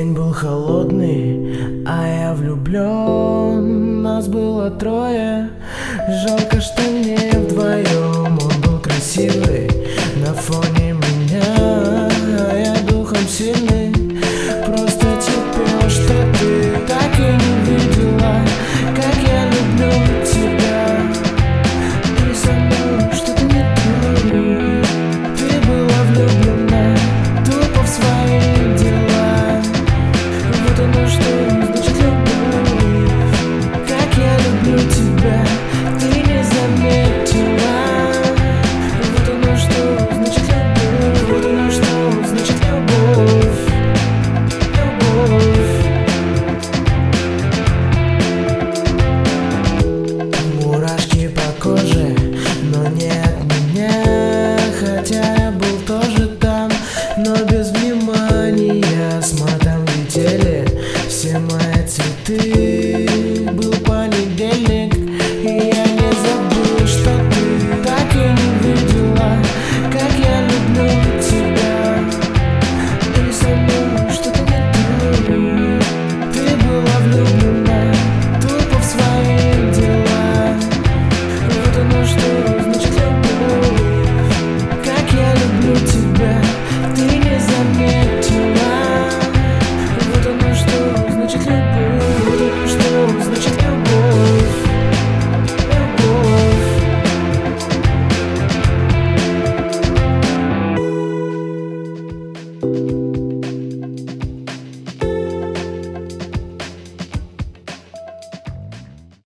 День был холодный, а я влюблен. Нас было трое, жалко, что не вдвоем. Он был красивый на фоне меня, а я духом сильный.